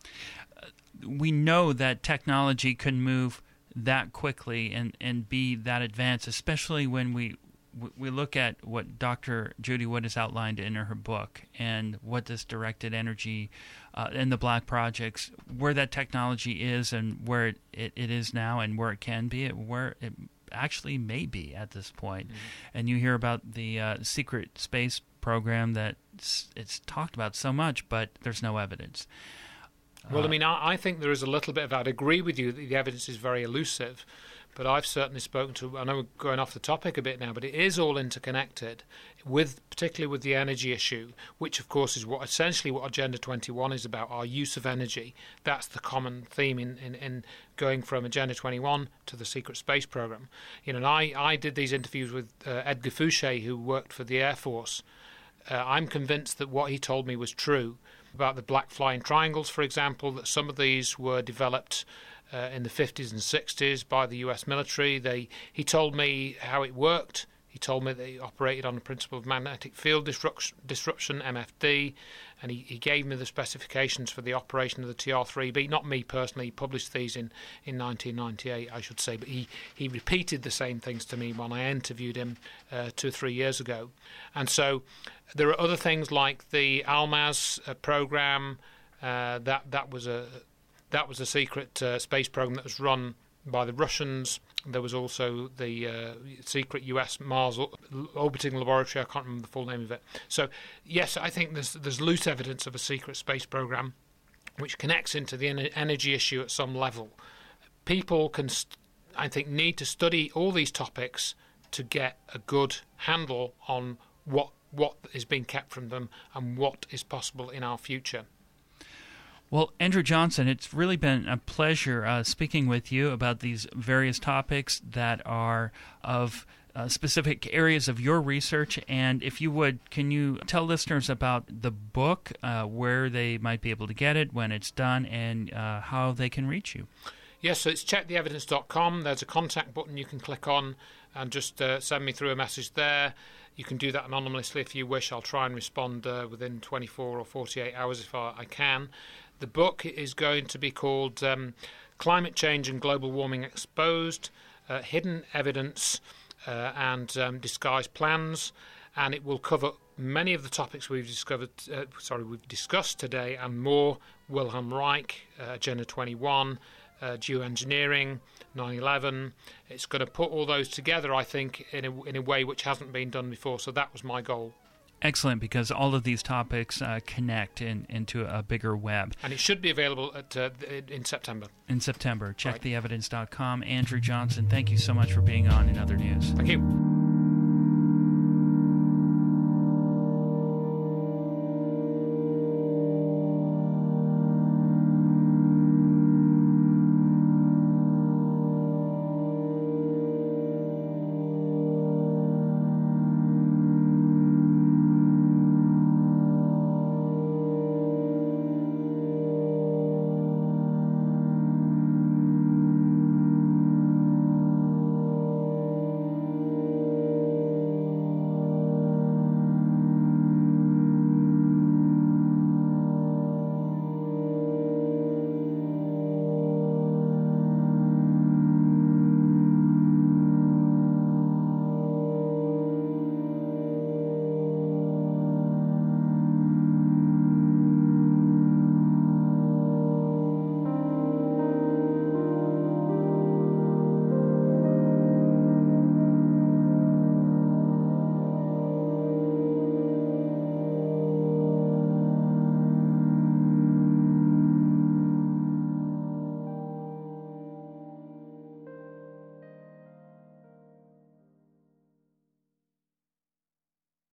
We know that technology can move that quickly and, and be that advanced, especially when we we look at what Doctor Judy Wood has outlined in her book and what this directed energy uh, and the black projects, where that technology is and where it, it, it is now and where it can be, where it actually may be at this point. Mm-hmm. And you hear about the uh, secret space program that it's talked about so much, but there's no evidence. Well, I mean, I, I think there is a little bit of that. I agree with you that the evidence is very elusive. but I've certainly spoken to, I know we're going off the topic a bit now, but it is all interconnected, with particularly with the energy issue, which of course is what essentially what Agenda twenty-one is about, our use of energy. That's the common theme in, in, in going from Agenda twenty-one to the secret space program. You know, and I, I did these interviews with uh, Edgar Fouché, who worked for the Air Force. Uh, I'm convinced that what he told me was true about the black flying triangles, for example, that some of these were developed uh, in the fifties and sixties by the U S military. They, he told me how it worked. He told me that he operated on the principle of magnetic field disruption, disruption M F D, and he, he gave me the specifications for the operation of the T R three B. Not me personally, he published these in, in nineteen ninety-eight, I should say, but he, he repeated the same things to me when I interviewed him uh, two or three years ago. And so there are other things like the ALMAS uh, program. Uh, that that was a that was a secret uh, space program that was run by the Russians. There was also the uh, secret U S Mars orbiting laboratory. I can't remember the full name of it. So, yes, I think there's there's loose evidence of a secret space program which connects into the en- energy issue at some level. People can, st- I think, need to study all these topics to get a good handle on what what is being kept from them and what is possible in our future. Well, Andrew Johnson, it's really been a pleasure uh, speaking with you about these various topics that are of uh, specific areas of your research. And if you would, can you tell listeners about the book, uh, where they might be able to get it, when it's done, and uh, how they can reach you? Yes, so it's check the evidence dot com. There's a contact button you can click on and just uh, send me through a message there. You can do that anonymously if you wish. I'll try and respond uh, within twenty-four or forty-eight hours if I, I can. The book is going to be called um, Climate Change and Global Warming Exposed, uh, Hidden Evidence uh, and um, Disguised Plans, and it will cover many of the topics we've discovered, uh, sorry, we've discussed today and more. Wilhelm Reich, uh, Agenda twenty-one, uh, geoengineering, nine eleven. It's going to put all those together, I think, in a, in a way which hasn't been done before, so that was my goal. Excellent, because all of these topics uh, connect in, into a bigger web. And it should be available at uh, in September. In September. check the evidence dot com. Andrew Johnson, thank you so much for being on In Other News. Thank you.